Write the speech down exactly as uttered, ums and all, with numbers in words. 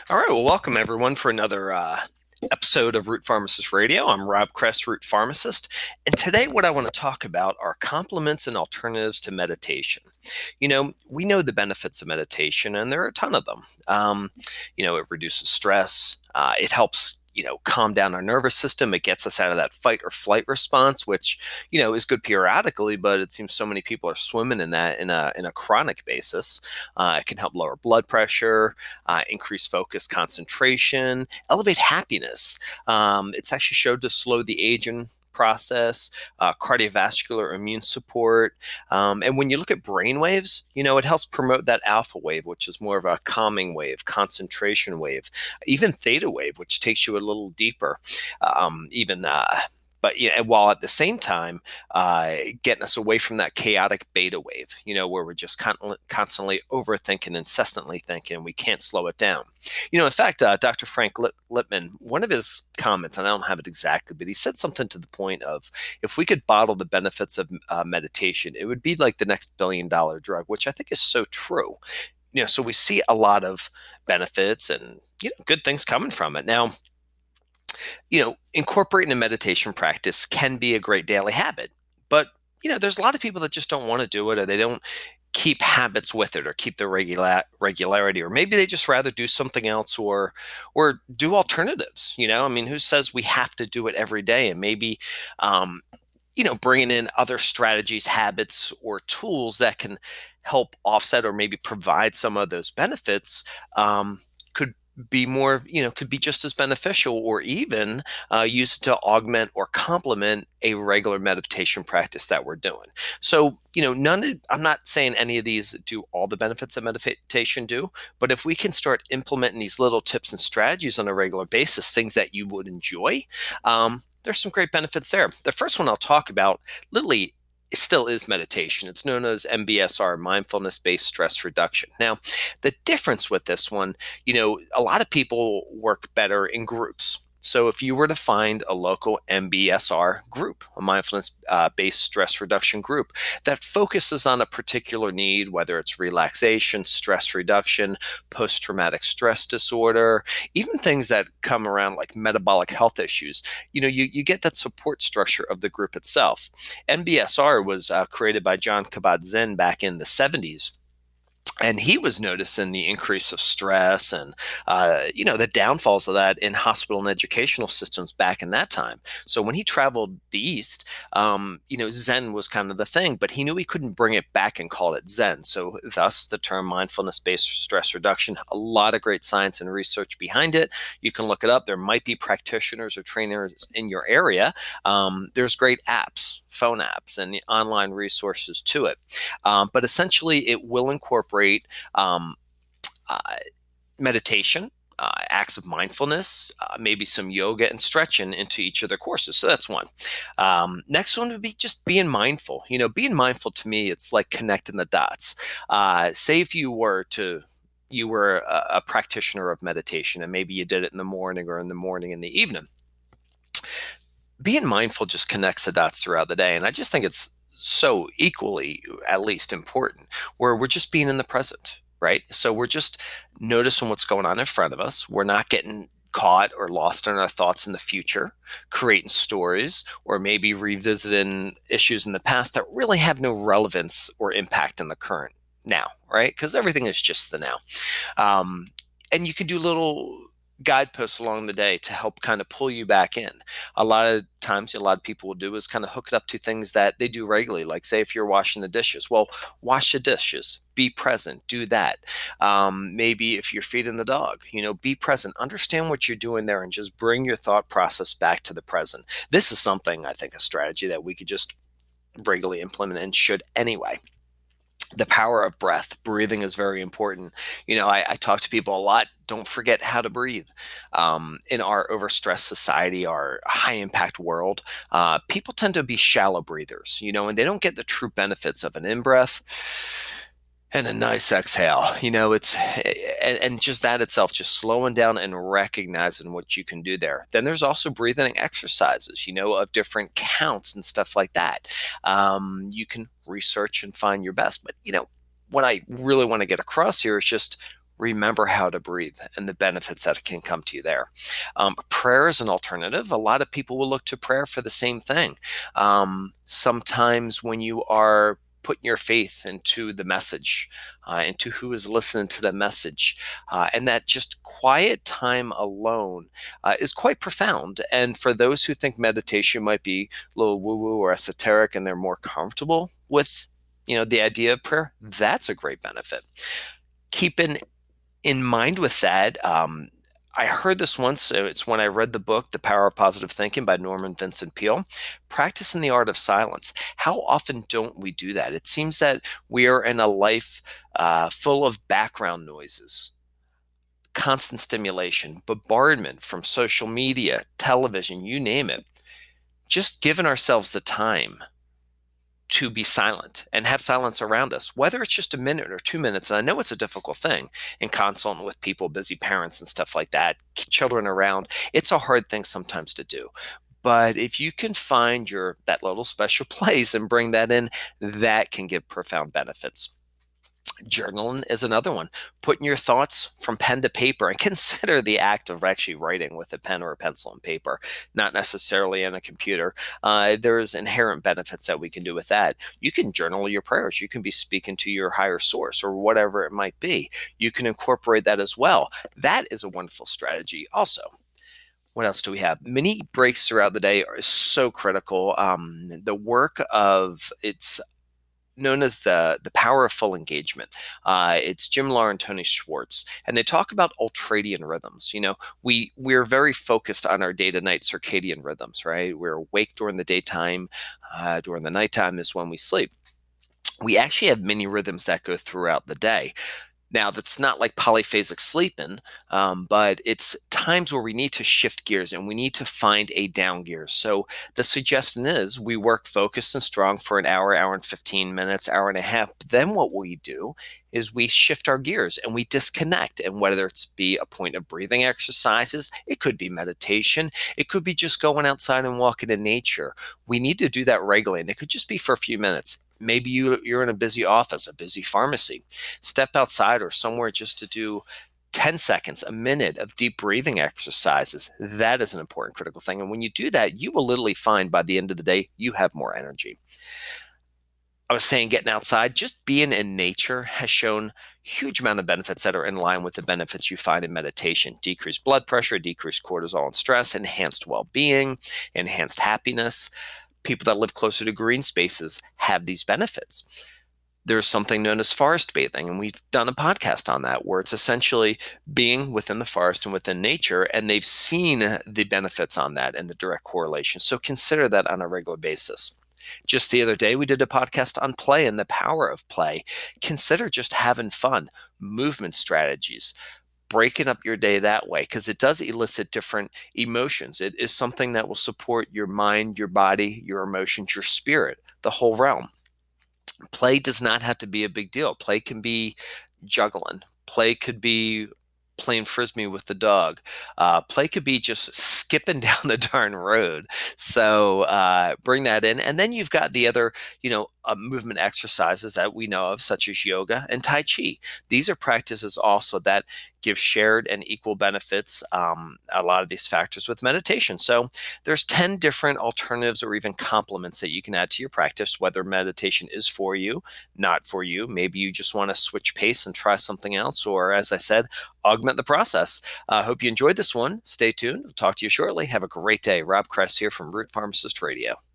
All right, well, welcome everyone for another uh, episode of Root Pharmacist Radio. I'm Rob Kress, Root Pharmacist, and today what I want to talk about are complements and alternatives to meditation. You know, we know the benefits of meditation, and there are a ton of them. Um, you know, it reduces stress, uh, it helps you know calm down our nervous system, it gets us out of that fight or flight response, which you know is good periodically, but it seems so many people are swimming in that in a in a chronic basis. Uh, it can help lower blood pressure, uh, increase focus, concentration, elevate happiness. Um, it's actually showed to slow the aging process, uh, cardiovascular immune support. Um, and when you look at brain waves, you know, it helps promote that alpha wave, which is more of a calming wave, concentration wave, even theta wave, which takes you a little deeper. Um, even uh, but yeah, while at the same time uh, getting us away from that chaotic beta wave, you know, where we're just con- constantly overthinking, incessantly thinking, we can't slow it down. You know, in fact, uh, Doctor Frank Lit- Littman, one of his comments, and I don't have it exactly, but he said something to the point of, if we could bottle the benefits of uh, meditation, it would be like the next billion dollar drug, which I think is so true. You know, so we see a lot of benefits and you know good things coming from it. Now, you know, incorporating a meditation practice can be a great daily habit, but you know, there's a lot of people that just don't want to do it, or they don't keep habits with it, or keep the regular regularity, or maybe they just rather do something else, or or do alternatives. You know, I mean, who says we have to do it every day? And maybe um, you know, bringing in other strategies, habits, or tools that can help offset or maybe provide some of those benefits um, could be more, you know, could be just as beneficial, or even uh, used to augment or complement a regular meditation practice that we're doing. So, you know, none of, I'm not saying any of these do all the benefits that meditation do, but if we can start implementing these little tips and strategies on a regular basis, things that you would enjoy, um, there's some great benefits there. The first one I'll talk about, literally, it still is meditation. It's known as M B S R, mindfulness-based stress reduction. Now, the difference with this one, you know, a lot of people work better in groups. So if you were to find a local M B S R group, a mindfulness-based stress reduction group that focuses on a particular need, whether it's relaxation, stress reduction, post-traumatic stress disorder, even things that come around like metabolic health issues, you know, you, you get that support structure of the group itself. M B S R was uh, created by John Kabat-Zinn back in the seventies, and he was noticing the increase of stress and uh, you know the downfalls of that in hospital and educational systems back in that time. So when he traveled the east, um, you know Zen was kind of the thing, but he knew he couldn't bring it back and call it Zen. So thus the term mindfulness-based stress reduction. A lot of great science and research behind it. You can look it up. There might be practitioners or trainers in your area. Um, there's great apps, phone apps, and the online resources to it. Um, but essentially, it will incorporate um, uh, meditation, uh, acts of mindfulness, uh, maybe some yoga and stretching into each of their courses. So that's one. Um, next one would be just being mindful. You know, being mindful to me, it's like connecting the dots. Uh, say if you were to you were a, a practitioner of meditation, and maybe you did it in the morning or in the morning in the evening. Being mindful just connects the dots throughout the day. And I just think it's so equally, at least, important, where we're just being in the present, right? So we're just noticing what's going on in front of us. We're not getting caught or lost in our thoughts in the future, creating stories, or maybe revisiting issues in the past that really have no relevance or impact in the current now, right? Because everything is just the now. Um, and you can do little guideposts along the day to help kind of pull you back in. A lot of times, a lot of people will do is kind of hook it up to things that they do regularly. Like, say, if you're washing the dishes, well, wash the dishes, be present, do that. Um, maybe if you're feeding the dog, you know, be present, understand what you're doing there, and just bring your thought process back to the present. This is something, I think, a strategy that we could just regularly implement, and should anyway. The power of breath. Breathing is very important. You know, I, I talk to people a lot. Don't forget how to breathe. Um, in our overstressed society, our high impact world, uh, people tend to be shallow breathers, you know, and they don't get the true benefits of an in breath and a nice exhale. You know, it's and, and just that itself, just slowing down and recognizing what you can do there. Then there's also breathing exercises, you know, of different counts and stuff like that. Um, you can research and find your best. But, you know, what I really want to get across here is just remember how to breathe and the benefits that can come to you there. Um, prayer is an alternative. A lot of people will look to prayer for the same thing. Um, sometimes when you are putting your faith into the message, uh, into who is listening to the message, uh, and that just quiet time alone uh, is quite profound. And for those who think meditation might be a little woo-woo or esoteric and they're more comfortable with, you know, the idea of prayer, that's a great benefit. Keeping in mind with that, um, I heard this once. It's when I read the book, The Power of Positive Thinking by Norman Vincent Peale, practicing the art of silence. How often don't we do that? It seems that we are in a life uh, full of background noises, constant stimulation, bombardment from social media, television, you name it. Just giving ourselves the time to be silent and have silence around us, whether it's just a minute or two minutes. And I know it's a difficult thing in consulting with people, busy parents and stuff like that, children around. It's a hard thing sometimes to do. But if you can find your that little special place and bring that in, that can give profound benefits. Journaling is another one. Putting your thoughts from pen to paper, and consider the act of actually writing with a pen or a pencil and paper, not necessarily in a computer. Uh, there's inherent benefits that we can do with that. You can journal your prayers. You can be speaking to your higher source or whatever it might be. You can incorporate that as well. That is a wonderful strategy also. What else do we have? Mini breaks throughout the day are so critical. Um, the work of it's known as the the power of full engagement. Uh, it's Jim Loehr and Tony Schwartz, and they talk about ultradian rhythms. You know, we we're very focused on our day to night circadian rhythms, right? We're awake during the daytime, uh, during the nighttime is when we sleep. We actually have mini rhythms that go throughout the day. Now, that's not like polyphasic sleeping, um, but it's times where we need to shift gears and we need to find a down gear. So the suggestion is we work focused and strong for an hour, hour and fifteen minutes, hour and a half. But then what we do is we shift our gears and we disconnect. And whether it's be a point of breathing exercises, it could be meditation, it could be just going outside and walking in nature. We need to do that regularly. And it could just be for a few minutes. Maybe you, you're in a busy office, a busy pharmacy. Step outside or somewhere just to do ten seconds, a minute of deep breathing exercises. That is an important, critical thing. And when you do that, you will literally find by the end of the day, you have more energy. I was saying getting outside, just being in nature has shown huge amount of benefits that are in line with the benefits you find in meditation. Decreased blood pressure, decreased cortisol and stress, enhanced well-being, enhanced happiness. People that live closer to green spaces have these benefits. There's something known as forest bathing, and we've done a podcast on that, where it's essentially being within the forest and within nature, and they've seen the benefits on that and the direct correlation. So consider that on a regular basis. Just the other day, we did a podcast on play and the power of play. Consider just having fun, movement strategies, breaking up your day that way, because it does elicit different emotions. It is something that will support your mind, your body, your emotions, your spirit, the whole realm. Play does not have to be a big deal. Play can be juggling. Play could be playing frisbee with the dog. Uh, play could be just skipping down the darn road. So uh, bring that in. And then you've got the other, you know, uh, movement exercises that we know of, such as yoga and Tai Chi. These are practices also that give shared and equal benefits, um, a lot of these factors with meditation. So there's ten different alternatives or even complements that you can add to your practice, whether meditation is for you, not for you. Maybe you just want to switch pace and try something else, or as I said, augment the process. I uh, hope you enjoyed this one. Stay tuned. I'll talk to you shortly. Have a great day. Rob Kress here from Root Pharmacist Radio.